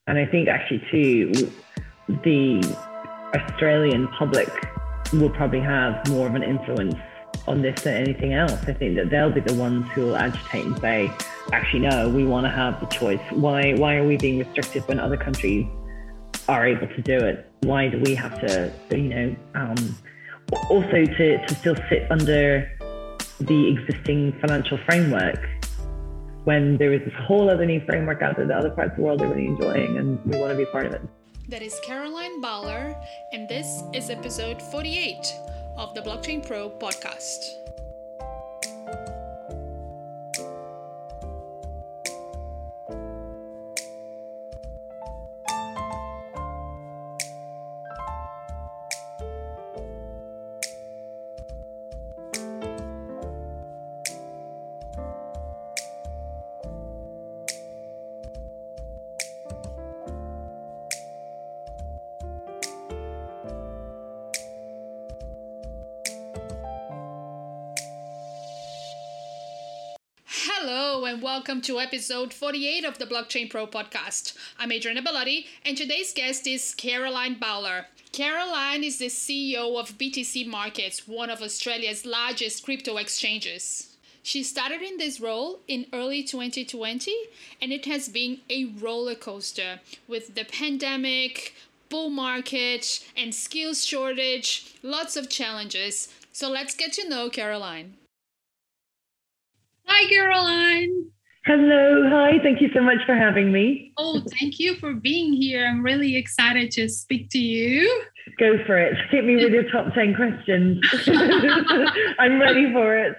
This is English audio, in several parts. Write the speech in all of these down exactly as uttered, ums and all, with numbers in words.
And I think actually too, the Australian public will probably have more of an influence on this than anything else. I think that they'll be the ones who will agitate and say, actually, no, we want to have the choice. Why, why are we being restricted when other countries are able to do it? Why do we have to, you know, um, also to, to still sit under the existing financial framework when there is this whole other new framework out there that other parts of the world are really enjoying, and we want to be part of it. That is Caroline Bowler, and this is episode forty-eight of the Blockchain Pro podcast. Hello and welcome to episode forty-eight of the Blockchain Pro podcast. I'm Adriana Bellotti and today's guest is Caroline Bowler. Caroline is the C E O of B T C Markets, one of Australia's largest crypto exchanges. She started in this role in early twenty twenty and it has been a roller coaster with the pandemic, bull market and skills shortage, lots of challenges. So let's get to know Caroline. Hi, Caroline. Hello. Hi. Thank you so much for having me. Oh, thank you for being here. I'm really excited to speak to you. Go for it. Hit me with your top ten questions. I'm ready for it.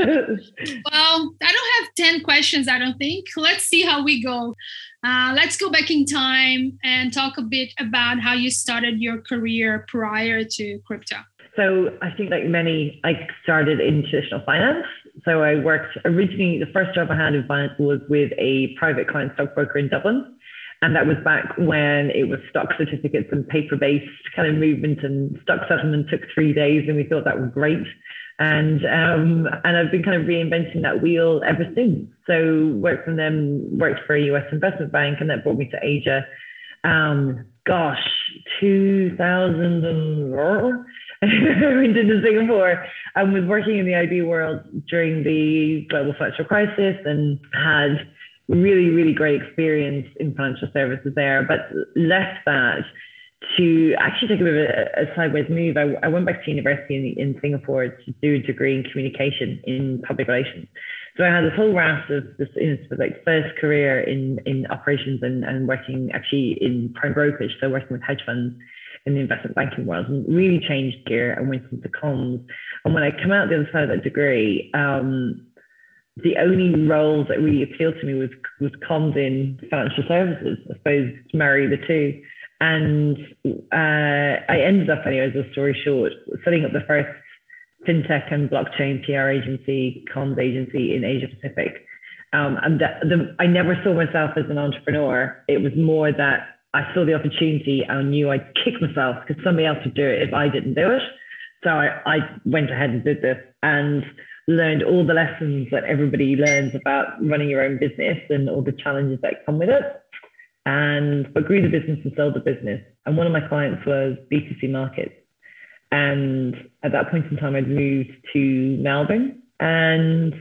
Well, I don't have ten questions, I don't think. Let's see how we go. Uh, let's go back in time and talk a bit about how you started your career prior to crypto. So I think like many, I started in traditional finance. So I worked originally, the first job I had in finance was with a private client stockbroker in Dublin. And that was back when it was stock certificates and paper-based kind of movement, and stock settlement took three days and we thought that was great. And um, and I've been kind of reinventing that wheel ever since. So worked from them, worked for a U S investment bank, and that brought me to Asia. Um, gosh, two thousand and I went into Singapore and was working in the I B world during the global financial crisis and had really, really great experience in financial services there, but left that to actually take a bit of a, a sideways move. I, I went back to university in, in Singapore to do a degree in communication in public relations. So I had this whole raft of this, you know, like first career in, in operations and, and working actually in prime brokerage, so working with hedge funds in the investment banking world, and really changed gear and went into comms. And when I come out the other side of that degree, um, the only role that really appealed to me was, was comms in financial services, I suppose, to marry the two. And uh, I ended up, anyways, a story short, setting up the first fintech and blockchain P R agency, comms agency in Asia Pacific. Um, and the, the, I never saw myself as an entrepreneur. It was more that I saw the opportunity and knew I'd kick myself because somebody else would do it if I didn't do it. So I, I went ahead and did this and learned all the lessons that everybody learns about running your own business and all the challenges that come with it. And but grew the business and sold the business. And one of my clients was B T C Markets. And at that point in time, I'd moved to Melbourne. And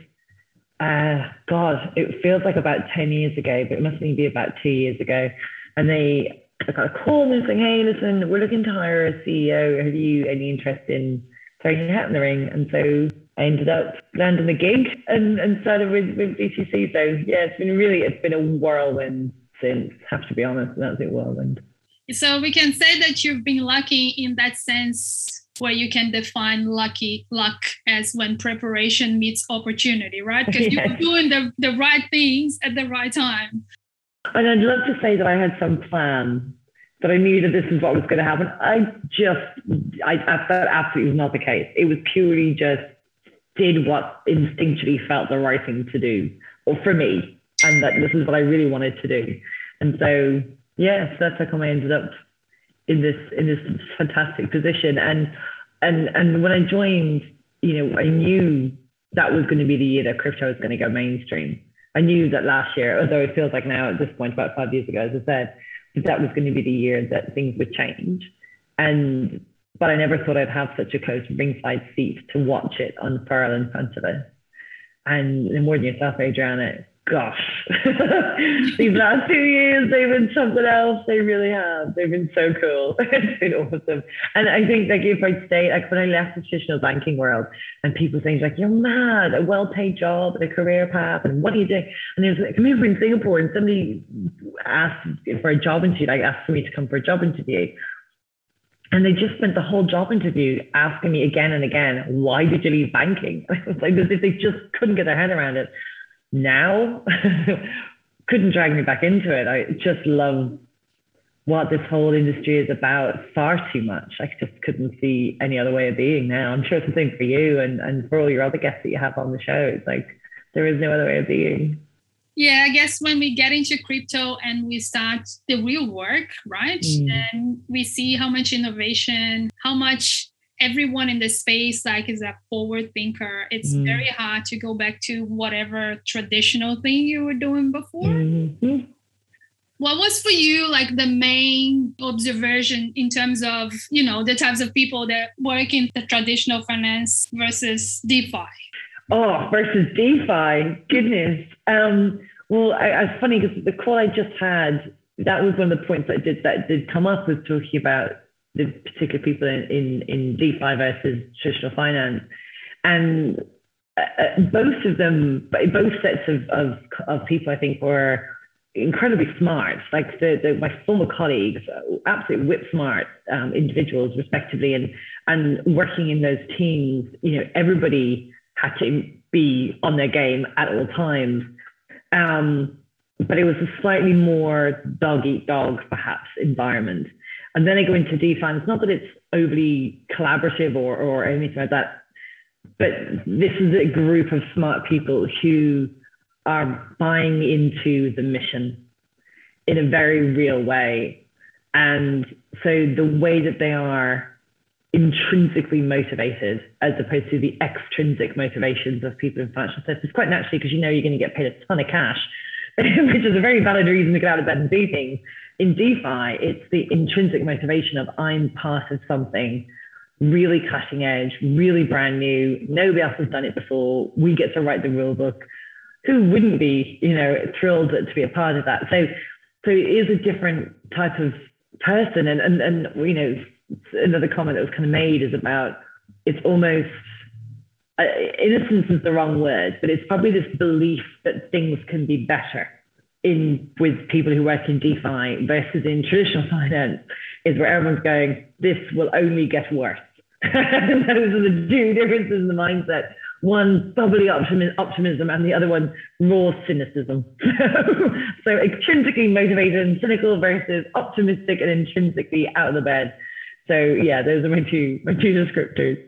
uh, God, it feels like about ten years ago, but it must only be about two years ago. And they I got a call and saying, hey, listen, we're looking to hire a C E O. Have you any interest in throwing your hat in the ring? And so I ended up landing the gig and, and started with, with B T C. So yeah, it's been really, it's been a whirlwind since, have to be honest, an absolute whirlwind. So we can say that you've been lucky in that sense, where you can define lucky luck as when preparation meets opportunity, right? Because yes. You're doing the, the right things at the right time. And I'd love to say that I had some plan, that I knew that this is what was going to happen. I just, I, I that absolutely was not the case. It was purely just did what instinctually felt the right thing to do, or for me, and that this is what I really wanted to do. And so, yeah, so that's how come I ended up in this in this fantastic position. And and and when I joined, you know, I knew that was going to be the year that crypto was going to go mainstream. I knew that last year, although it feels like now at this point, about five years ago, as I said, that was going to be the year that things would change. And but I never thought I'd have such a close ringside seat to watch it unfurl in front of us. And the more than yourself, Adriana, gosh, these last two years, they've been something else. They really have. They've been so cool. It's been awesome. And I think like if I stayed, like when I left the traditional banking world and people saying like, you're mad, a well-paid job and a career path, and what do you do? And there's like, I remember in Singapore and somebody asked for a job interview, like asked for me to come for a job interview. And they just spent the whole job interview asking me again and again, why did you leave banking? I was like, as if they just couldn't get their head around it. Now, couldn't drag me back into it. I just love what this whole industry is about far too much. I just couldn't see any other way of being now. I'm sure it's the same for you and, and for all your other guests that you have on the show. It's like, there is no other way of being. Yeah, I guess when we get into crypto and we start the real work, right? Mm. Then we see how much innovation, how much everyone in the space like is a forward thinker. It's mm. very hard to go back to whatever traditional thing you were doing before. Mm-hmm. What was for you like the main observation in terms of, you know, the types of people that work in the traditional finance versus DeFi? Oh, versus DeFi, goodness. Um, well, I, I, it's funny because the call I just had, that was one of the points that did that did come up, was talking about the particular people in, in, in DeFi versus traditional finance. And uh, both of them, both sets of, of, of people, I think, were incredibly smart. Like the, the my former colleagues, absolutely whip smart um, individuals, respectively, and and working in those teams, you know, everybody had to be on their game at all times. Um, but it was a slightly more dog eat dog, perhaps, environment. And then I go into DeFi. It's not that it's overly collaborative or, or anything like that, but this is a group of smart people who are buying into the mission in a very real way. And so the way that they are intrinsically motivated as opposed to the extrinsic motivations of people in financial services, quite naturally, because you know you're going to get paid a ton of cash, which is a very valid reason to get out of bed and do things. In DeFi, it's the intrinsic motivation of I'm part of something really cutting edge, really brand new. Nobody else has done it before. We get to write the rule book. Who wouldn't be, you know, thrilled to be a part of that? So, so it is a different type of person. And, and, and you know, another comment that was kind of made is about, it's almost, uh, innocence is the wrong word, but it's probably this belief that things can be better in with people who work in DeFi versus in traditional finance, is where everyone's going, this will only get worse. Those are the two differences in the mindset. One, bubbly optimism, optimism and the other one, raw cynicism. So intrinsically motivated and cynical versus optimistic and intrinsically out of the bed. So yeah, those are my two, my two descriptors.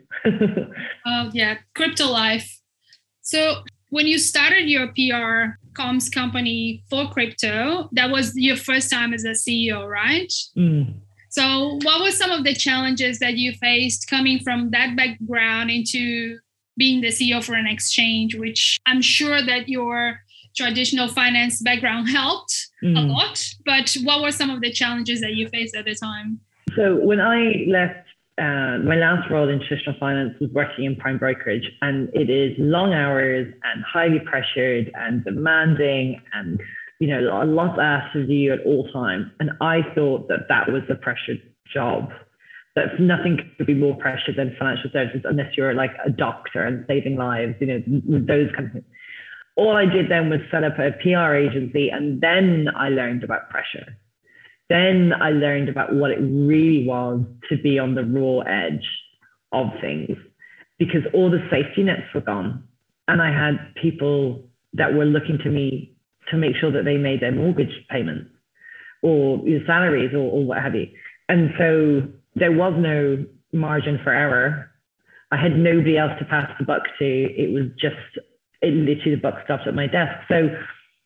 Oh yeah, crypto life. So when you started your P R comms company for crypto, that was your first time as a C E O, right? Mm. So what were some of the challenges that you faced coming from that background into being the C E O for an exchange, which I'm sure that your traditional finance background helped mm. a lot, but what were some of the challenges that you faced at the time? So when I left, uh, my last role in traditional finance was working in prime brokerage, and it is long hours and highly pressured and demanding, and you know, a lot asked of you at all times. And I thought that that was a pressured job. That nothing could be more pressured than financial services, unless you're like a doctor and saving lives, you know, those kind of things. All I did then was set up a P R agency, and then I learned about pressure. Then I learned about what it really was to be on the raw edge of things, because all the safety nets were gone. And I had people that were looking to me to make sure that they made their mortgage payments or salaries or, or what have you. And so there was no margin for error. I had nobody else to pass the buck to. It was just, it literally, the buck stopped at my desk. So,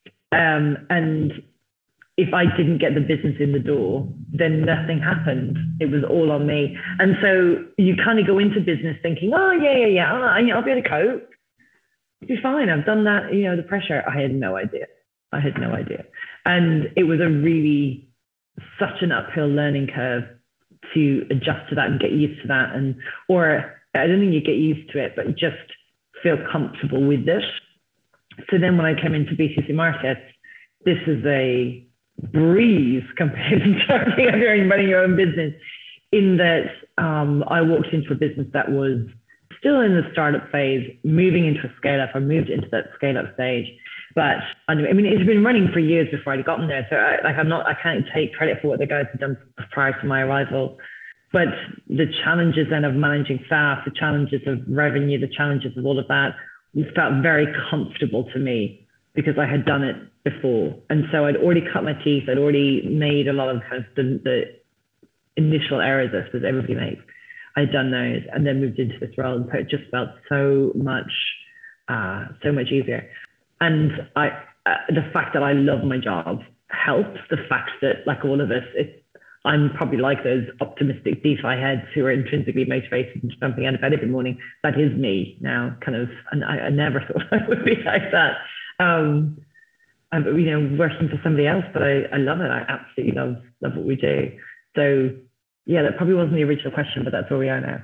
um, and if I didn't get the business in the door, then nothing happened. It was all on me. And so you kind of go into business thinking, oh, yeah, yeah, yeah, I'll, I'll be able to cope. It'll be fine. I've done that, you know, the pressure. I had no idea. I had no idea. And it was a really such an uphill learning curve to adjust to that and get used to that. And, or I don't think you get used to it, but just feel comfortable with this. So then when I came into B T C Markets, this is a breeze compared to starting out and running your own business, in that um, I walked into a business that was still in the startup phase, moving into a scale up. I moved into that scale up stage. But I mean, it's been running for years before I'd gotten there. So I, like, I'm not, I can't take credit for what the guys had done prior to my arrival. But the challenges then of managing staff, the challenges of revenue, the challenges of all of that felt very comfortable to me because I had done it before. And so I'd already cut my teeth. I'd already made a lot of kind of the, the initial errors, I suppose everybody makes. I'd done those and then moved into this role. And so it just felt so much, uh, so much easier. And I, uh, the fact that I love my job helps. The fact that, like all of us, it, I'm probably like those optimistic DeFi heads who are intrinsically motivated and jumping out of bed every morning. That is me now, kind of. And I, I never thought I would be like that. Um, and, you know, working for somebody else, but I, I love it. I absolutely love love what we do. So yeah, that probably wasn't the original question, but that's where we are now.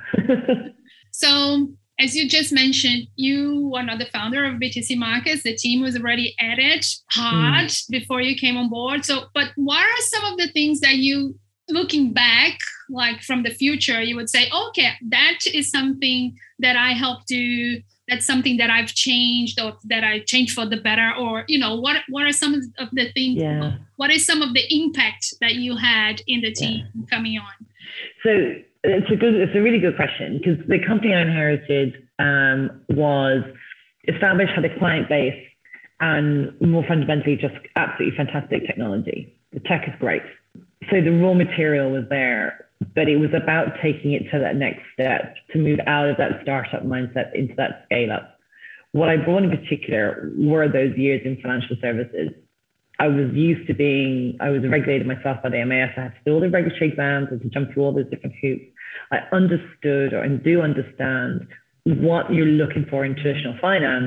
So, as you just mentioned, you were not the founder of B T C Markets. The team was already at it hard mm. before you came on board. So, but what are some of the things that you, looking back, like from the future, you would say, okay, that is something that I helped do. That's something that I've changed, or that I changed for the better, or, you know, what what are some of the things? Yeah. What is some of the impact that you had in the team yeah. coming on? So. It's a good, it's a really good question, because the company I inherited um, was established, had a client base, and more fundamentally, just absolutely fantastic technology. The tech is great. So the raw material was there, but it was about taking it to that next step, to move out of that startup mindset into that scale up. What I brought in particular were those years in financial services. I was used to being, I was regulated myself by the M A S. I had to do all the regulatory exams, I had to jump through all those different hoops. I understood, or and do understand, what you're looking for in traditional finance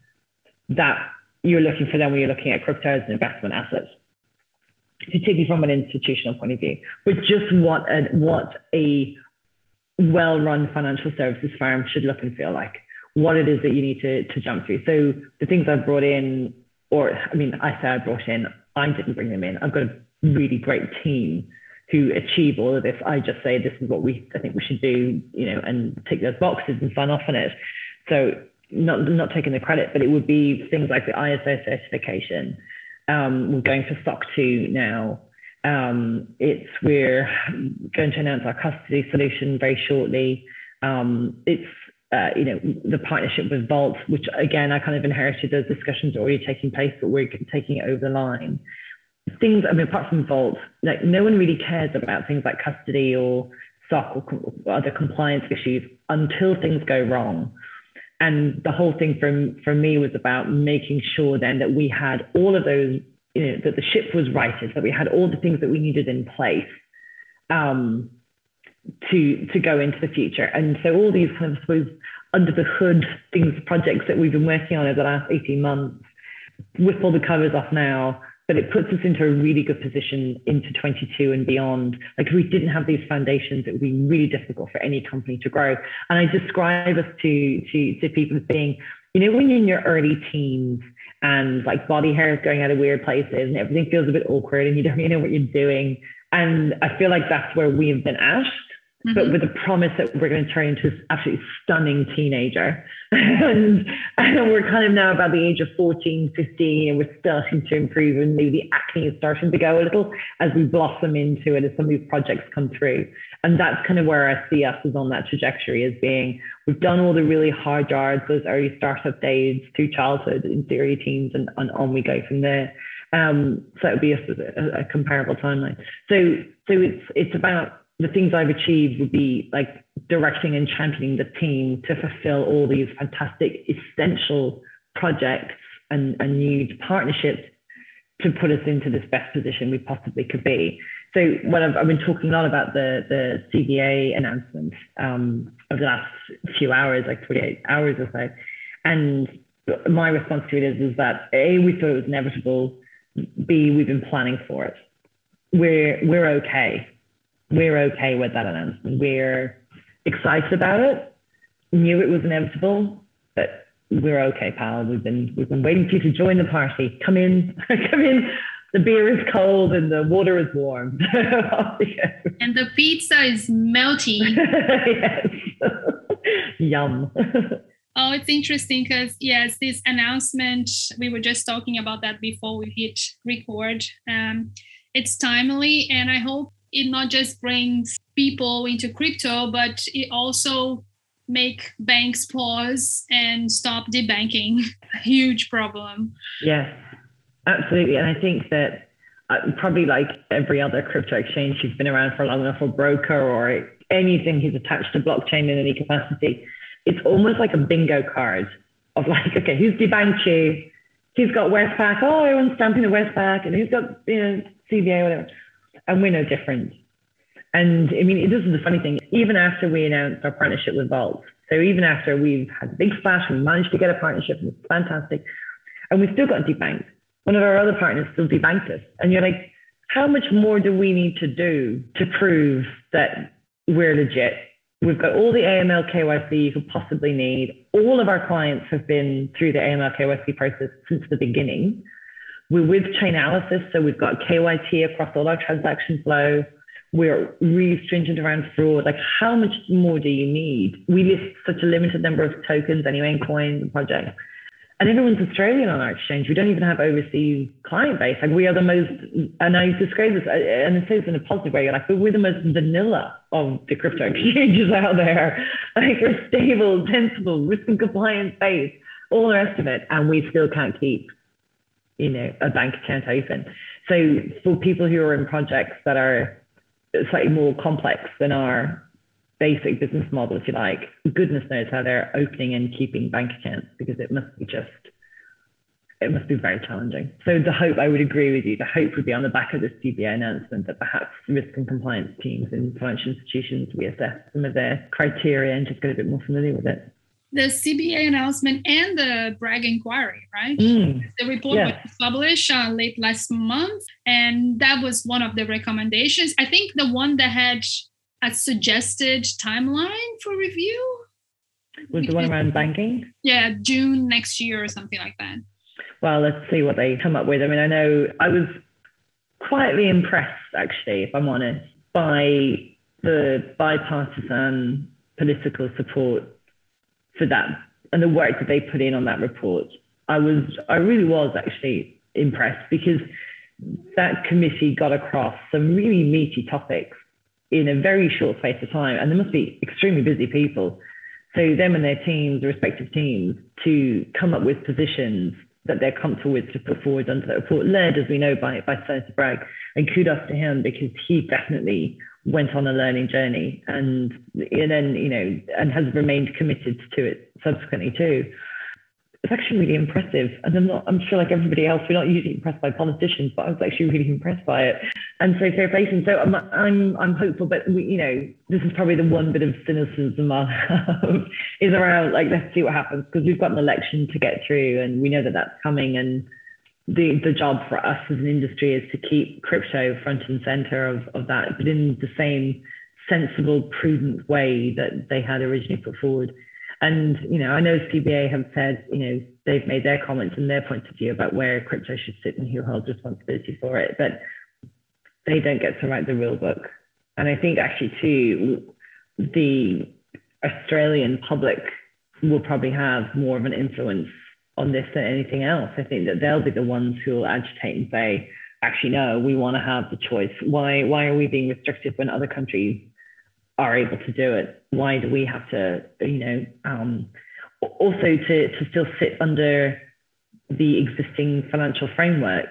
that you're looking for then when you're looking at crypto as an investment asset, particularly from an institutional point of view. But just what a, what a well-run financial services firm should look and feel like, what it is that you need to, to jump through. So the things I've brought in, or I mean, I say I brought in, I didn't bring them in. I've got a really great team who achieve all of this. I just say, this is what we, I think we should do, you know, and tick those boxes and sign off on it. So not, not taking the credit, but it would be things like the I S O certification. Um, we're going for S O C two now. Um, it's, we're going to announce our custody solution very shortly. Um, it's, Uh, you know, the partnership with Vault, which again, I kind of inherited. Those discussions are already taking place, but we're taking it over the line. Things, I mean, apart from Vault, like, no one really cares about things like custody or S O C or other compliance issues until things go wrong. And the whole thing from, for me was about making sure then that we had all of those, you know, that the ship was righted, that we had all the things that we needed in place. Um, to to go into the future. And so all these kind of, I suppose, under the hood things, projects that we've been working on over the last eighteen months, whip all the covers off now, but it puts us into a really good position into twenty-two and beyond. Like, if we didn't have these foundations, it would be really difficult for any company to grow. And I describe us to, to, to people as being, you know, when you're in your early teens and like body hair is going out of weird places and everything feels a bit awkward and you don't really know what you're doing. And I feel like that's where we have been at. Mm-hmm. But with the promise that we're going to turn into an absolutely stunning teenager. and, and we're kind of now about the age of fourteen, fifteen, and we're starting to improve, and maybe the acne is starting to go a little as we blossom into it, as some of these projects come through. And that's kind of where I see us as on that trajectory, as being, we've done all the really hard yards, those early startup days through childhood into the early teens, and, and on we go from there. Um, so it would be a, a, a comparable timeline. So, so it's, it's about, the things I've achieved would be like directing and championing the team to fulfill all these fantastic essential projects and, and new partnerships to put us into this best position we possibly could be. So when I've, I've been talking a lot about the, the C B A announcement um, over the last few hours, like forty-eight hours or so. And my response to it is, is that A, we thought it was inevitable. B, we've been planning for it. we're we're okay. We're okay with that announcement. We're excited about it. Knew it was inevitable, but we're okay, pal. We've been we've been waiting for you to join the party. Come in, come in. The beer is cold and the water is warm. And the pizza is melty. Yes. Yum. Oh, it's interesting because, yes, this announcement, we were just talking about that before we hit record. Um, it's timely, and I hope it not just brings people into crypto, but it also make banks pause and stop debanking. A huge problem. Yes, absolutely. And I think that uh, probably like every other crypto exchange who's been around for long enough, or broker, or anything who's attached to blockchain in any capacity, it's almost like a bingo card of like, okay, who's debanked you? Who's got Westpac? Oh, everyone's stamping the Westpac. And who's got, you know, C B A, whatever. And we're no different. And I mean, this is the funny thing. Even after we announced our partnership with Vault, so even after we've had a big splash, we managed to get a partnership, and it's fantastic, and we still got debanked. One of our other partners still debanked us. And you're like, how much more do we need to do to prove that we're legit? We've got all the A M L K Y C you could possibly need. All of our clients have been through the A M L K Y C process since the beginning. We're with Chainalysis, so we've got K Y T across all our transaction flow. We're really stringent around fraud. Like, how much more do you need? We list such a limited number of tokens anyway, and coins and projects. And everyone's Australian on our exchange. We don't even have overseas client base. Like, we are the most, and I describe this, and it says in a positive way, like, we're the most vanilla of the crypto exchanges out there. Like, we're stable, sensible, risk and compliance based, all the rest of it. And we still can't keep, you know, a bank account open. So for people who are in projects that are slightly more complex than our basic business model, if you like, goodness knows how they're opening and keeping bank accounts, because it must be just, it must be very challenging. So the hope, I would agree with you, the hope would be on the back of this C B A announcement that perhaps risk and compliance teams in financial institutions reassess some of their criteria and just get a bit more familiar with it. The C B A announcement and the Bragg inquiry, right? Mm, the report yeah. was published uh, late last month, and that was one of the recommendations. I think the one that had a suggested timeline for review was the one around banking. Yeah, June next year or something like that. Well, let's see what they come up with. I mean, I know I was quietly impressed, actually, if I'm honest, by the bipartisan political support for that and the work that they put in on that report. I was, I really was actually impressed, because that committee got across some really meaty topics in a very short space of time. And they must be extremely busy people. So them and their teams, their respective teams, to come up with positions that they're comfortable with to put forward under that report, led, as we know, by, by Senator Bragg. And kudos to him, because he definitely went on a learning journey, and, and then, you know, and has remained committed to it subsequently too. It's actually really impressive. And I'm not, I'm sure like everybody else, we're not usually impressed by politicians, but I was actually really impressed by it. And so fair play. And so I'm, I'm, I'm hopeful, but we, you know, this is probably the one bit of cynicism I have is around, like, let's see what happens, because we've got an election to get through, and we know that that's coming. And the, the job for us as an industry is to keep crypto front and center of, of that, but in the same sensible, prudent way that they had originally put forward. And, you know, I know C B A have said, you know, they've made their comments and their point of view about where crypto should sit and who holds responsibility for it, but they don't get to write the rule book. And I think actually too, the Australian public will probably have more of an influence on this than anything else. I think that they'll be the ones who will agitate and say, actually, no, we want to have the choice. Why, why are we being restricted when other countries are able to do it? Why do we have to, you know, um, also to, to still sit under the existing financial framework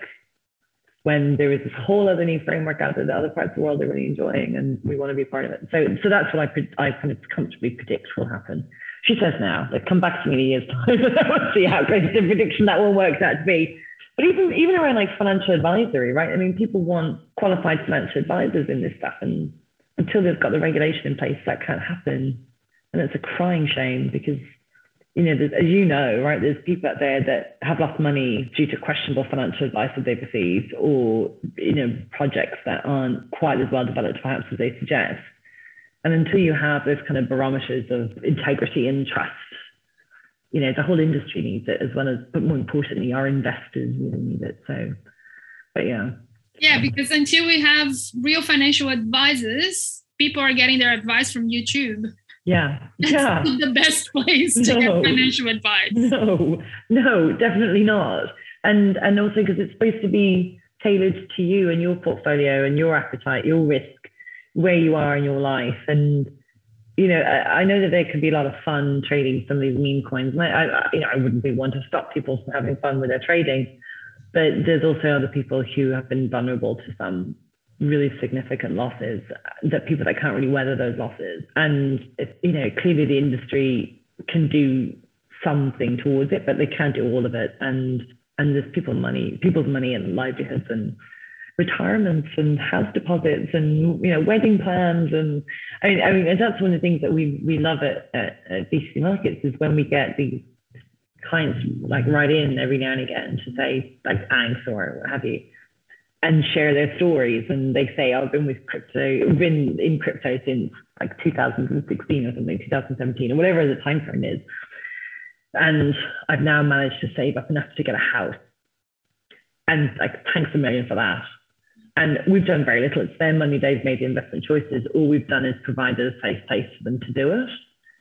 when there is this whole other new framework out there that other parts of the world are really enjoying, and we want to be part of it. So, so that's what I, I kind of comfortably predict will happen. She says now, like, come back to me in a year's time. We'll see how great the prediction that one works out to be. But even, even around like financial advisory, right? I mean, people want qualified financial advisors in this stuff, and until they've got the regulation in place, that can't happen. And it's a crying shame, because, you know, as you know, right, there's people out there that have lost money due to questionable financial advice that they've received, or, you know, projects that aren't quite as well developed perhaps as they suggest. And until you have those kind of barometers of integrity and trust, you know, the whole industry needs it, as well as, but more importantly, our investors really need it. So, but yeah. Yeah, because until we have real financial advisors, people are getting their advice from YouTube. Yeah, yeah. That's the best place to no, get financial advice. No, no, definitely not. And and also because it's supposed to be tailored to you and your portfolio and your appetite, your risk, where you are in your life. And, you know, I, I know that there could be a lot of fun trading some of these meme coins. And I, I, you know, I wouldn't be one to stop people from having fun with their trading. But there's also other people who have been vulnerable to some really significant losses, that people that can't really weather those losses. And, it, you know, clearly the industry can do something towards it, but they can't do all of it. And and there's people money, people's money and livelihoods and retirements and house deposits and, you know, wedding plans. And I mean, I mean, and that's one of the things that we we love at, at, at B T C Markets, is when we get these clients like write in every now and again to say, like, thanks or what have you, and share their stories. And they say, oh, I've been with crypto, been in crypto since like two thousand sixteen or something, two thousand seventeen, or whatever the time frame is. And I've now managed to save up enough to get a house. And like, thanks a million for that. And we've done very little. It's their money. They've made the investment choices. All we've done is provided a safe place for them to do it.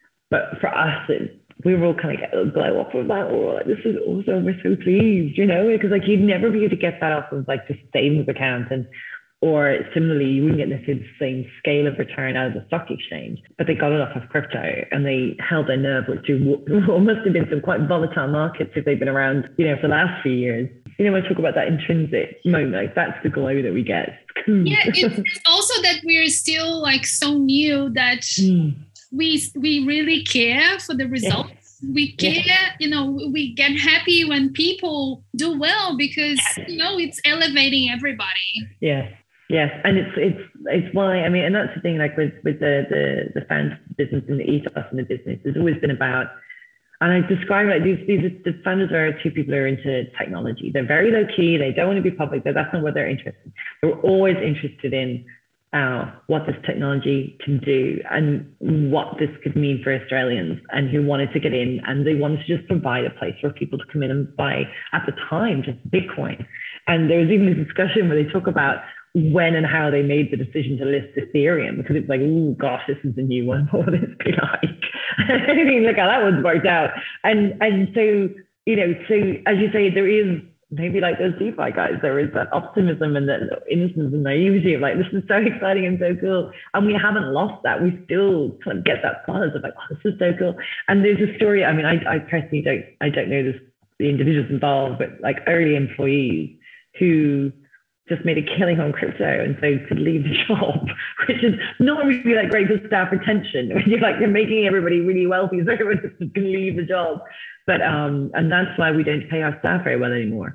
But for us, it, we were all kind of get a glow up with that. Oh, like, this is awesome. We're so pleased, you know, because like you'd never be able to get that off of like just savings account, and or similarly, you wouldn't get the same scale of return out of the stock exchange. But they got it off of crypto, and they held their nerve through what must have been some quite volatile markets if they've been around, you know, for the last few years. You know, when I talk about that intrinsic moment, like that's the glow that we get. Yeah, it's also that we're still like so new that mm. we we really care for the results. Yeah. We care, yeah. you know, we get happy when people do well, because, you know, it's elevating everybody. Yeah. Yes, and it's it's it's why, I mean, and that's the thing, like with with the the the found business and the ethos in the business, it's always been about, and I describe it like these these the founders are two people who are into technology. They're very low key. They don't want to be public. That's not what they're interested in. They're always interested in uh, what this technology can do and what this could mean for Australians, and who wanted to get in, and they wanted to just provide a place for people to come in and buy, at the time, just Bitcoin. And there was even a discussion where they talk about when and how they made the decision to list Ethereum, because it's like, oh gosh, this is a new one. What would this be like? I mean, look how that one's worked out. And and so, you know, so as you say, there is maybe like those DeFi guys, there is that optimism and that innocence and naivety of like, this is so exciting and so cool. And we haven't lost that. We still kind of get that buzz of like, oh, this is so cool. And there's a story, I mean, I, I personally don't, I don't know this, the individuals involved, but like early employees who just made a killing on crypto and so could leave the job, which is not really like great for staff retention. When you're like, you're making everybody really wealthy, so everyone just can leave the job. But um, and that's why we don't pay our staff very well anymore.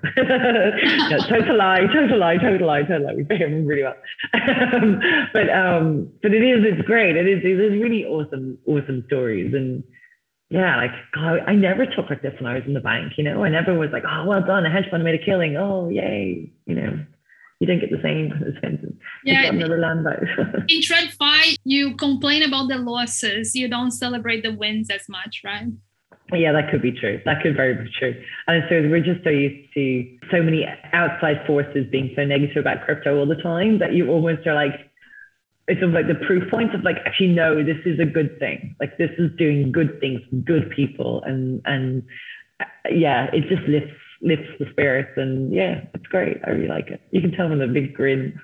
No, total lie, total lie, total lie, total lie. We pay them really well. um, but um, but it is, it's great. It is, it is really awesome, awesome stories. And yeah, like, God, I never took like this when I was in the bank. You know, I never was like, oh, well done, a hedge fund made a killing. Oh, yay, you know. You don't get the same sense. Yeah, another land boat. In TradFi, you complain about the losses. You don't celebrate the wins as much, right? Yeah, that could be true. That could very be true. And so we're just so used to so many outside forces being so negative about crypto all the time that you almost are like, it's sort of like the proof points of like, actually, no, this is a good thing. Like, this is doing good things for good people. And, and yeah, it just lifts lifts the spirits, and yeah, it's great. I really like it. You can tell them a big grin.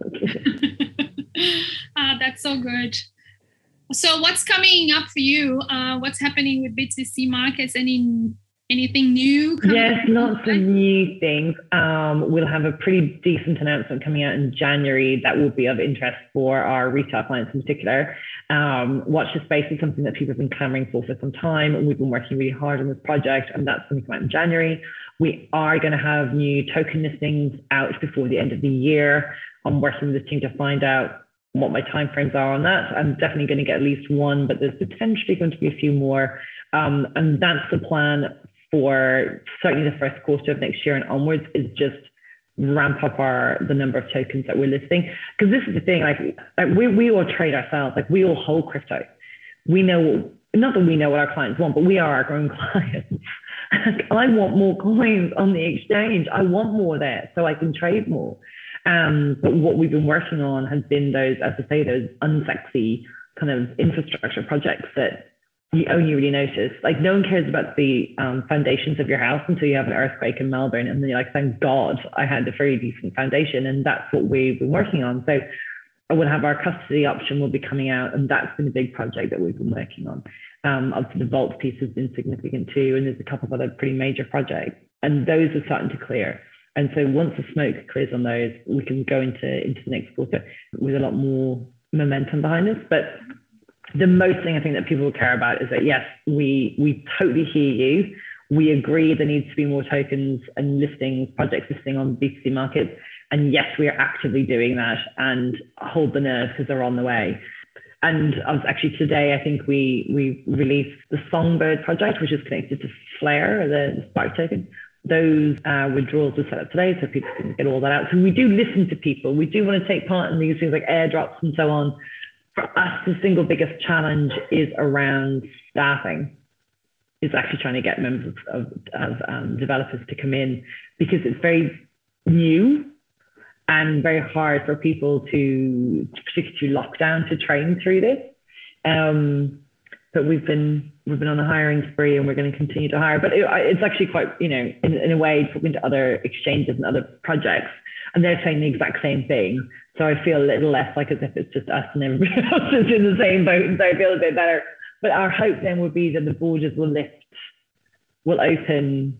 Ah, that's so good. So what's coming up for you? Uh, what's happening with B T C Markets? Any anything new? Yes, lots of new things. Um, we'll have a pretty decent announcement coming out in January that will be of interest for our retail clients in particular. Um, Watch the Space is something that people have been clamoring for for some time, and we've been working really hard on this project, and that's going to come out in January. We are going to have new token listings out before the end of the year. I'm working with the team to find out what my timeframes are on that. I'm definitely going to get at least one, but there's potentially going to be a few more Um, and that's the plan for certainly the first quarter of next year and onwards, is just ramp up our the number of tokens that we're listing. Because this is the thing, like, like we, we all trade ourselves, like we all hold crypto. We know, not that we know what our clients want, but we are our own clients. I want more coins on the exchange. I want more there so I can trade more. Um, but what we've been working on has been those, as I say, those unsexy kind of infrastructure projects that you only really notice. Like, no one cares about the um, foundations of your house until you have an earthquake in Melbourne, and then you're like, thank God I had a very decent foundation. And that's what we've been working on. So I will have our custody option will be coming out, and that's been a big project that we've been working on. Um, obviously the vault piece has been significant too, and there's a couple of other pretty major projects, and those are starting to clear. And so once the smoke clears on those, we can go into, into the next quarter with a lot more momentum behind us. But the most thing I think that people will care about is that, yes, we we totally hear you. We agree there needs to be more tokens and listings, projects listing on B T C markets. And yes, we are actively doing that, and hold the nerve because they're on the way. And I was actually today, I think we we released the Songbird project, which is connected to Flare, the Spark token. Those uh, withdrawals were set up today, so people can get all that out. So we do listen to people. We do want to take part in these things like airdrops and so on. For us, the single biggest challenge is around staffing. Is actually trying to get members of, of um, developers to come in, because it's very new and very hard for people to, particularly through lockdown, to train through this. Um, but we've been we've been on a hiring spree, and we're going to continue to hire. But it, it's actually quite, you know, in, in a way, talking to other exchanges and other projects, and they're saying the exact same thing. So I feel a little less like as if it's just us and everybody else is in the same boat, and so I feel a bit better. But our hope then would be that the borders will lift, will open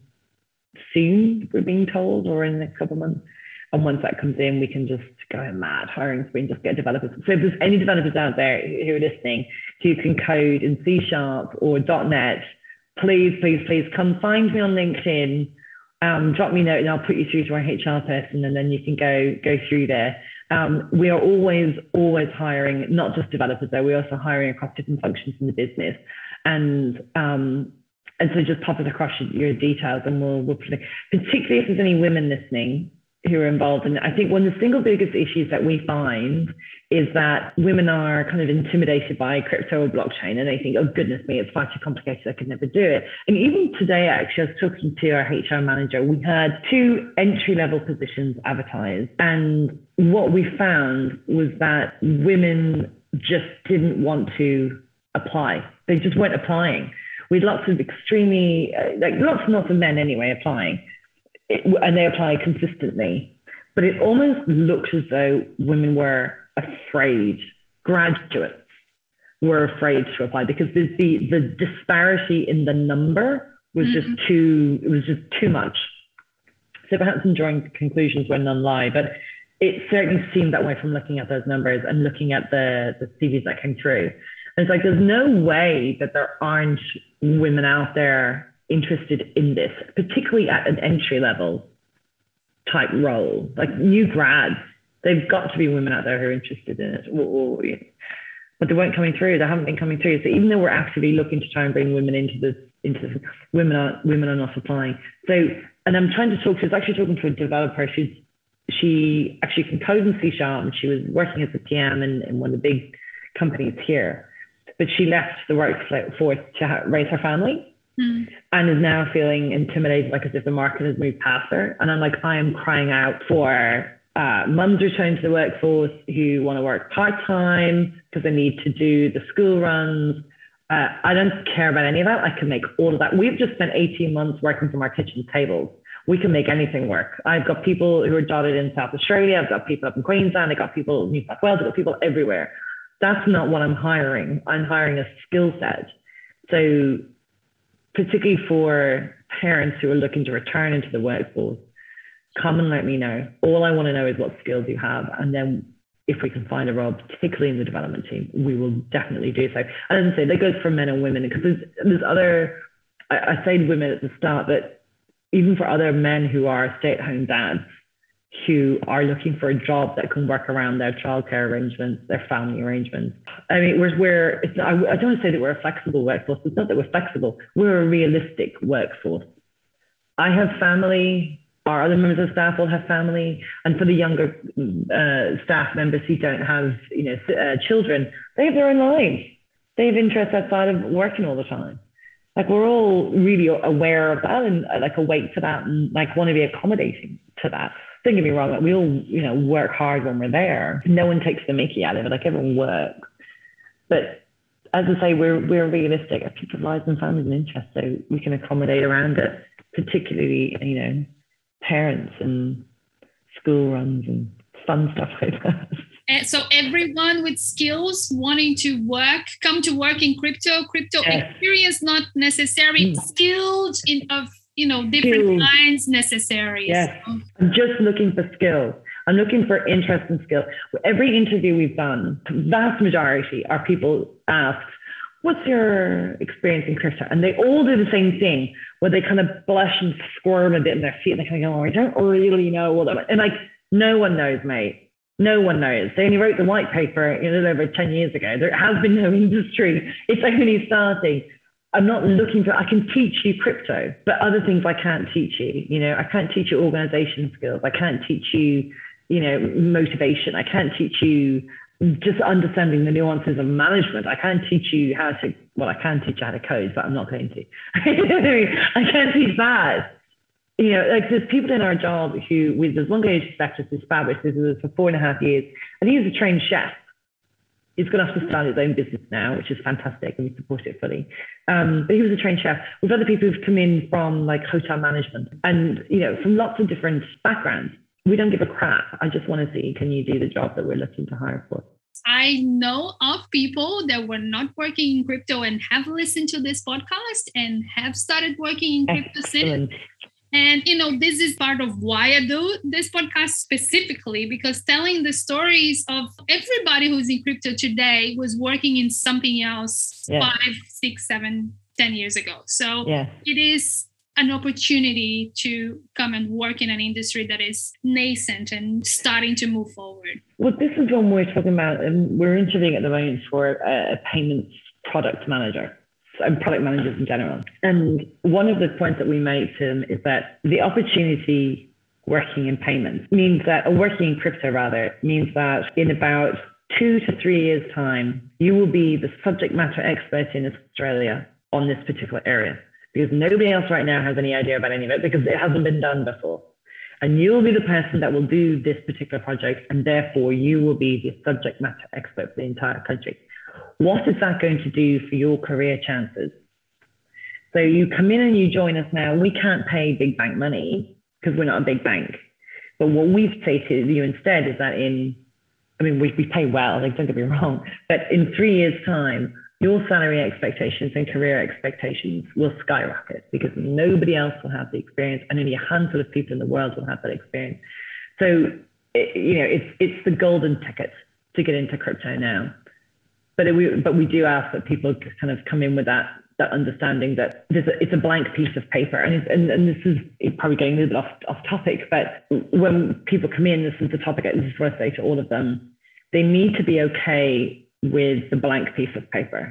soon, we're being told, or in the next couple of months. And once that comes in, we can just go mad hiring spree and just get developers. So if there's any developers out there who are listening who can code in C Sharp or .NET, please, please, please come find me on LinkedIn. Um, drop me a note and I'll put you through to our H R person, and then you can go go through there. Um, we are always, always hiring, not just developers though, we're also hiring across different functions in the business. And um, and so just pop us across your details, and we'll, we'll particularly if there's any women listening who are involved. And I think one of the single biggest issues that we find is that women are kind of intimidated by crypto or blockchain, and they think, oh goodness me, it's far too complicated, I could never do it. And even today, actually, I was talking to our H R manager. We had two entry-level positions advertised, and what we found was that women just didn't want to apply. They just weren't applying. We had lots of extremely, like lots and lots of men anyway applying. It, and they apply consistently, but it almost looks as though women were afraid, graduates were afraid to apply, because the the, the disparity in the number was mm-hmm. just too, it was just too much. So perhaps some drawing conclusions where none lie, but it certainly seemed that way from looking at those numbers and looking at the, the C Vs that came through. And it's like, there's no way that there aren't women out there interested in this, particularly at an entry level type role, like new grads. They've got to be women out there who are interested in it, or, or, but they weren't coming through. They haven't been coming through. So even though we're actively looking to try and bring women into this, into this, women are women are not applying. So, and I'm trying to talk to. I was actually talking to a developer. She's she actually can code in C Sharp, and she was working as a P M in, in one of the big companies here, but she left the workforce to raise her family. Mm. And is now feeling intimidated, like as if the market has moved past her. And I'm like, I am crying out for uh, mums returning to the workforce who want to work part-time because they need to do the school runs. Uh, I don't care about any of that. I can make all of that. We've just spent eighteen months working from our kitchen tables. We can make anything work. I've got people who are dotted in South Australia. I've got people up in Queensland. I've got people in New South Wales. I've got people everywhere. That's not what I'm hiring. I'm hiring a skill set. So particularly for parents who are looking to return into the workforce, come and let me know. All I want to know is what skills you have. And then if we can find a role, particularly in the development team, we will definitely do so. And as I say, that goes for men and women, because there's, there's other, I, I say women at the start, but even for other men who are stay-at-home dads who are looking for a job that can work around their childcare arrangements, their family arrangements. I mean, we're, we're it's, I, I don't want to say that we're a flexible workforce. It's not that we're flexible. We're a realistic workforce. I have family. Our other members of staff will have family. And for the younger uh, staff members who don't have, you know, uh, children, they have their own lives. They have interests outside of working all the time. Like, we're all really aware of that and uh, like awake to that and like want to be accommodating to that. Don't get me wrong, like, we all, you know, work hard when we're there. No one takes the mickey out of it. Like, everyone works. But as I say, we're we're realistic at people's lives and families and interests, so we can accommodate around it, particularly, you know, parents and school runs and fun stuff like that. And so everyone with skills wanting to work, come to work in crypto, crypto yes. experience, not necessarily mm. skilled in of, you know, different skills. Kinds necessary. Yes. So. I'm just looking for skills. I'm looking for interest and skill. Every interview we've done, vast majority are people asked, what's your experience in crypto? And they all do the same thing, where they kind of blush and squirm a bit in their feet. And they kind of go, oh, I don't really know what I'm, and like, no one knows, mate. No one knows. They only wrote the white paper a little over ten years ago. There has been no industry. It's only starting. I'm not looking for, I can teach you crypto, but other things I can't teach you. You know, I can't teach you organization skills. I can't teach you, you know, motivation. I can't teach you just understanding the nuances of management. I can't teach you how to, well, I can teach you how to code, but I'm not going to. I can't teach that. You know, like, there's people in our job who, with as long age specialist, is fabulous. This was for four and a half years, and he was a trained chef. He's going to have to start his own business now, which is fantastic, and we support it fully. Um, but he was a trained chef. We've other people who've come in from like hotel management, and, you know, from lots of different backgrounds. We don't give a crap. I just want to see, can you do the job that we're looking to hire for? I know of people that were not working in crypto and have listened to this podcast and have started working in crypto since. And, you know, this is part of why I do this podcast specifically, because telling the stories of everybody who's in crypto today was working in something else yeah. five, six, seven, ten years ago. So yeah. it is an opportunity to come and work in an industry that is nascent and starting to move forward. Well, this is one we're talking about, and we're interviewing at the moment for a payments product manager. And product managers in general. And one of the points that we make to them is that the opportunity working in payments means that, or working in crypto rather, means that in about two to three years' time, you will be the subject matter expert in Australia on this particular area, because nobody else right now has any idea about any of it, because it hasn't been done before. And you'll be the person that will do this particular project, and therefore you will be the subject matter expert for the entire country. What is that going to do for your career chances? So you come in and you join us now. We can't pay big bank money because we're not a big bank. But what we've said to you instead is that in, I mean, we, we pay well, like, don't get me wrong, but in three years' time, your salary expectations and career expectations will skyrocket, because nobody else will have the experience, and only a handful of people in the world will have that experience. So, it, you know, it's it's the golden ticket to get into crypto now. But we, but we do ask that people kind of come in with that that understanding that there's a, it's a blank piece of paper, and it's, and, and this is probably going a little bit off, off topic. But when people come in, this is the topic. This is what I say to all of them: they need to be okay with the blank piece of paper.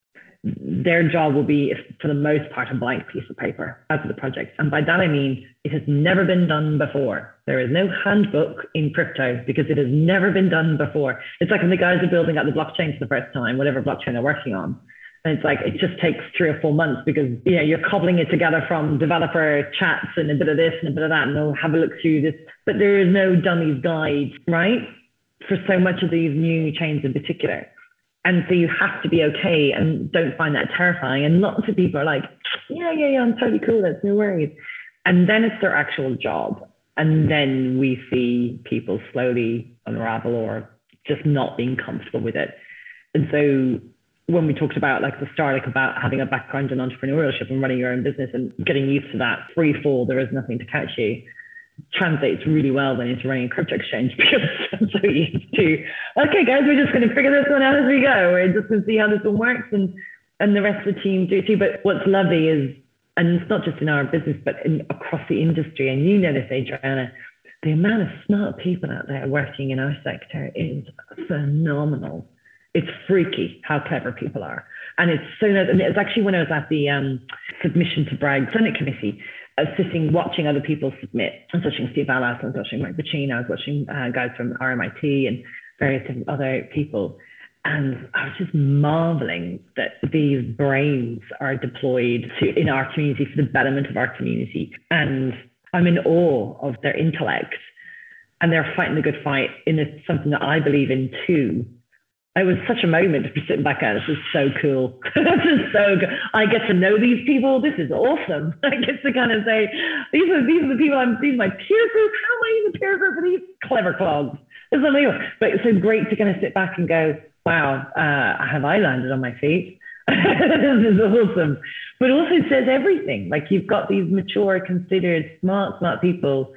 Their job will be, for the most part, a blank piece of paper as of the project. And by that I mean it has never been done before. There is no handbook in crypto because it has never been done before. It's like when the guys are building out the blockchain for the first time, whatever blockchain they're working on. And it's like, it just takes three or four months because, you know, you're cobbling it together from developer chats and a bit of this and a bit of that, and they'll have a look through this. But there is no dummies guide, right? For so much of these new chains in particular. And so you have to be okay and don't find that terrifying. And lots of people are like, yeah, yeah, yeah, I'm totally cool. That's no worries. And then it's their actual job. And then we see people slowly unravel or just not being comfortable with it. And so when we talked about, like, the start, like, about having a background in entrepreneurship and running your own business and getting used to that free fall, there is nothing to catch you, translates really well then into running a crypto exchange, because I'm so used to, okay guys, we're just going to figure this one out as we go. We're just going to see how this one works, and and the rest of the team do too. But what's lovely is, and it's not just in our business, but in, across the industry, and you know this, Adriana, the amount of smart people out there working in our sector is phenomenal. It's freaky how clever people are. And it's so nice. And it's actually when I was at the um, submission to Bragg Senate Committee, I was sitting watching other people submit. I was watching Steve Allas, I was watching Mike Bacino, I was watching uh, guys from R M I T and various different other people. And I was just marveling that these brains are deployed to in our community for the betterment of our community. And I'm in awe of their intellect, and they're fighting the good fight in a, something that I believe in too. It was such a moment to be sitting back at. This is so cool. This is so good. I get to know these people. This is awesome. I get to kind of say, these are these are the people I'm. These are my peer group. How am I in the peer group for these clever clogs? It's unreal. But it's so great to kind of sit back and go, wow, uh, have I landed on my feet? This is awesome. But also it says everything. Like you've got these mature, considered, smart, smart people,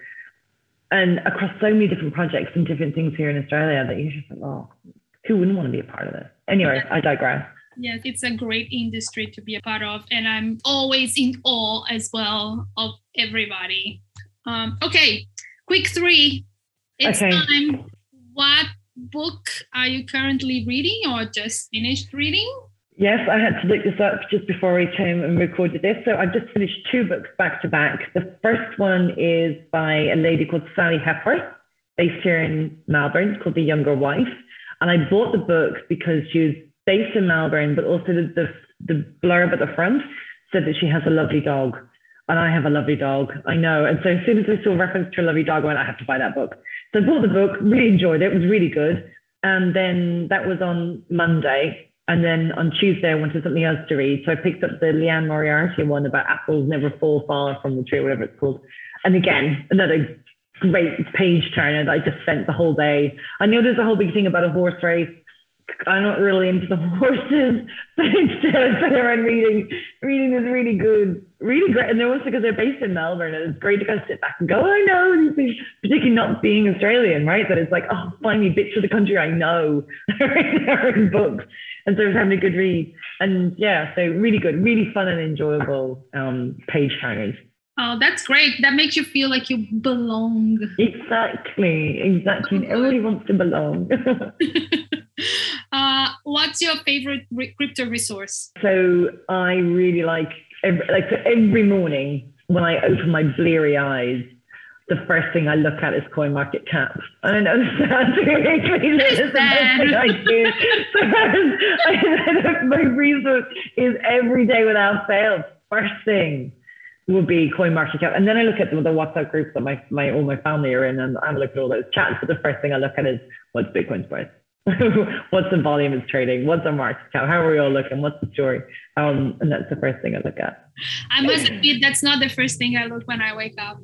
and across so many different projects and different things here in Australia that you're just like, oh, who wouldn't want to be a part of this? Anyway, I digress. Yes, it's a great industry to be a part of, and I'm always in awe as well of everybody. Um, okay, quick three. It's okay. time. What book are you currently reading or just finished reading? Yes, I had to look this up just before we came and recorded this. So I've just finished two books back to back. The first one is by a lady called Sally Hepworth, based here in Melbourne, called The Younger Wife. And I bought the book because she was based in Melbourne, but also the, the, the blurb at the front said that she has a lovely dog. And I have a lovely dog, I know. And so as soon as I saw a reference to a lovely dog, I went, I have to buy that book. So I bought the book, really enjoyed it. It was really good. And then that was on Monday. And then on Tuesday, I wanted something else to read. So I picked up the Liane Moriarty one about apples never fall far from the tree, whatever it's called. And again, another great page turner that I just spent the whole day. I know there's a whole big thing about a horse race. I'm not really into the horses, but instead I spent around reading. Reading is really good, really great. And they're also because they're based in Melbourne, and it's great to kind of sit back and go, I know these things, particularly not being Australian, right? That it's like, oh, find me bits of the country I know right there in books. And so I was having a good read. And yeah, so really good, really fun and enjoyable um, page turners. Oh, that's great. That makes you feel like you belong. Exactly, exactly. Everybody wants to belong. uh, what's your favorite re- crypto resource? So I really like, every, like so every morning when I open my bleary eyes, the first thing I look at is CoinMarketCap. I know this sounds really crazy. It's the best thing I do. So my resource is every day without fail. First thing will be CoinMarketCap. And then I look at the, the WhatsApp groups that my, my all my family are in, and I have a look at all those chats. But the first thing I look at is what's Bitcoin's price? What's the volume it's trading? What's the market cap? How are we all looking? What's the story? Um, and that's the first thing I look at. I must admit, that's not the first thing I look when I wake up.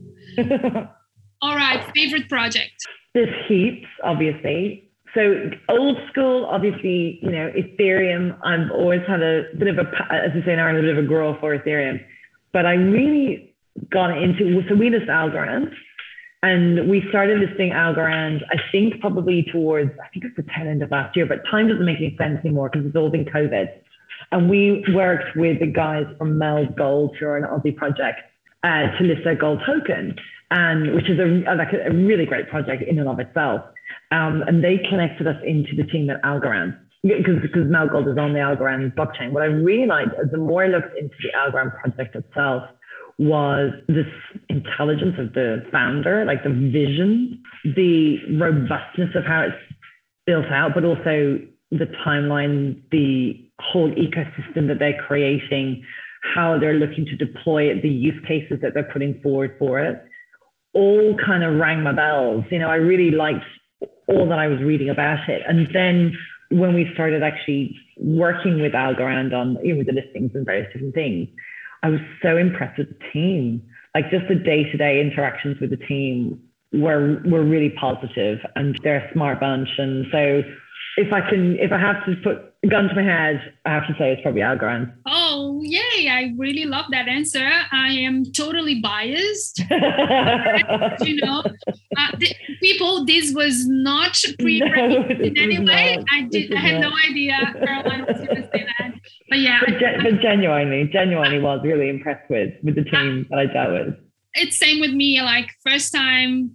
All right, favorite project? There's heaps, obviously. So old school, obviously, you know, Ethereum. I've always had a bit of a, as I say in Ireland, a bit of a grow for Ethereum. But I really got into, so we list Algorand. And we started listing Algorand, I think probably towards, I think it's the tail end of last year, but time doesn't make any sense anymore because it's all been COVID. And we worked with the guys from Mel's Gold, who are an Aussie project, uh, to list their gold token, and which is a, like a, a really great project in and of itself. Um, and they connected us into the team at Algorand because, because Mel Gold is on the Algorand blockchain. What I really liked is the more I looked into the Algorand project itself, was this intelligence of the founder, like the vision, the robustness of how it's built out, but also the timeline, the whole ecosystem that they're creating, how they're looking to deploy it, the use cases that they're putting forward for it, all kind of rang my bells. You know, I really liked all that I was reading about it. And then when we started actually working with Algorand on, you know, with the listings and various different things, I was so impressed with the team. Like just the day-to-day interactions with the team were were really positive, and they're a smart bunch. And so if I can, if I have to put a gun to my head, I have to say it's probably Algorand. Oh, yay. I really love that answer. I am totally biased. you know, uh, the, people, this was not pre-recorded no, in any way. Not. I did. I had not. no idea Caroline was going to say that. But yeah. But, gen- but genuinely, genuinely was really impressed with, with the team uh, that I dealt with. It's same with me. Like first time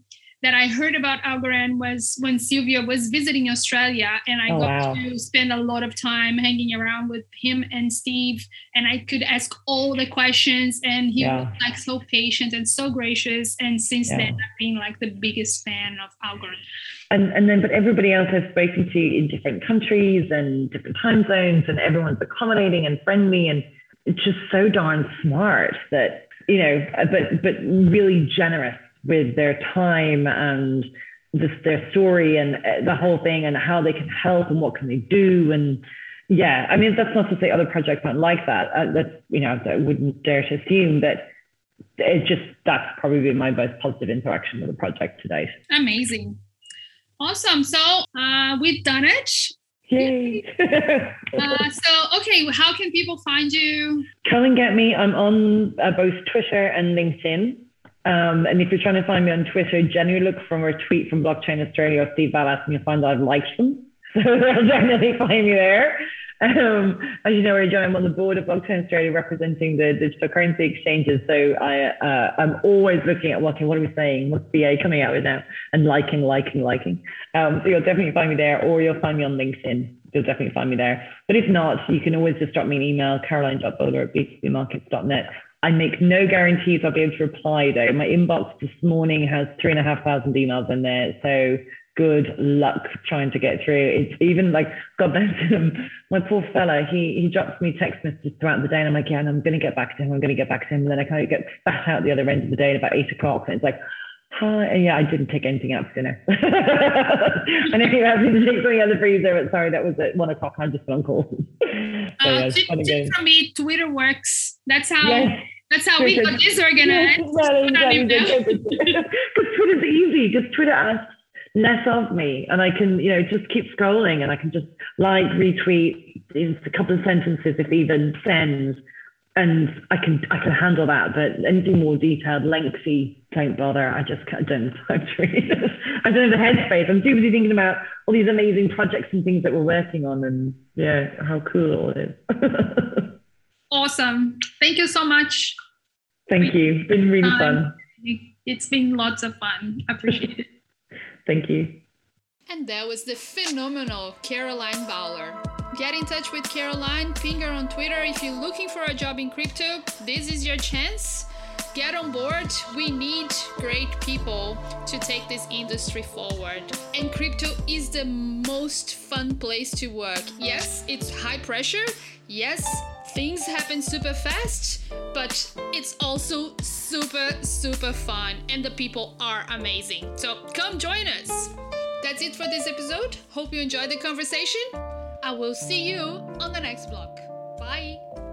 that I heard about Algorand was when Silvio was visiting Australia, and I oh, got wow. to spend a lot of time hanging around with him and Steve, and I could ask all the questions, and he yeah. was like so patient and so gracious. And since yeah. then, I've been like the biggest fan of Algorand. And and then, but everybody else I've spoken to in different countries and different time zones, and everyone's accommodating and friendly, and it's just so darn smart that, you know, but but really generous with their time and this, their story and the whole thing, and how they can help and what can they do. And yeah, I mean, that's not to say other projects aren't like that. Uh, that's, you know, I wouldn't dare to assume that. It's just, that's probably been my most positive interaction with the project to date. Amazing. Awesome. So uh, we've done it. Yay. uh, so, okay, how can people find you? Come and get me. I'm on uh, both Twitter and LinkedIn. Um, and if you're trying to find me on Twitter, generally look for a tweet from Blockchain Australia or Steve Vallas, and you'll find that I've liked them. So they'll definitely find me there. Um, as you know, I'm on the board of Blockchain Australia representing the digital currency exchanges. So I, uh, I'm always looking at, okay, what are we saying? What's B A coming out with now? And liking, liking, liking. Um, so you'll definitely find me there, or you'll find me on LinkedIn. You'll definitely find me there. But if not, you can always just drop me an email, caroline dot bowler at b t c markets dot net. I make no guarantees I'll be able to reply though. My inbox this morning has three and a half thousand emails in there. So good luck trying to get through. It's even like, God bless him, my poor fella, he he drops me text messages throughout the day, and I'm like, yeah, and I'm going to get back to him, I'm going to get back to him. And then I kind of get spat out the other end of the day at about eight o'clock. And it's like, hi, and yeah, I didn't take anything out for dinner. And if you asked me to take something out of the freezer, but sorry, that was at one o'clock, I just been on call. So, uh, yeah, tip, tip from me, Twitter works. That's how... Yes. That's how Twitter. We got this organized. Yes, because Twitter's easy. Just Twitter asks less of me, and I can, you know, just keep scrolling, and I can just like, retweet, a couple of sentences if even send, and I can I can handle that. But anything more detailed, lengthy, don't bother. I just can't, don't. Actually, I don't have the headspace. I'm too busy thinking about all these amazing projects and things that we're working on, and yeah, how cool it all is. Awesome. Thank you so much. Thank you. It's been really um, fun. It's been lots of fun. I appreciate it. Thank you. And that was the phenomenal Caroline Bowler. Get in touch with Caroline, ping her on Twitter. If you're looking for a job in crypto, this is your chance. Get on board. We need great people to take this industry forward. And crypto is the most fun place to work. Yes, it's high pressure. Yes, things happen super fast, but it's also super, super fun, and the people are amazing. So come join us. That's it for this episode. Hope you enjoyed the conversation. I will see you on the next vlog. Bye.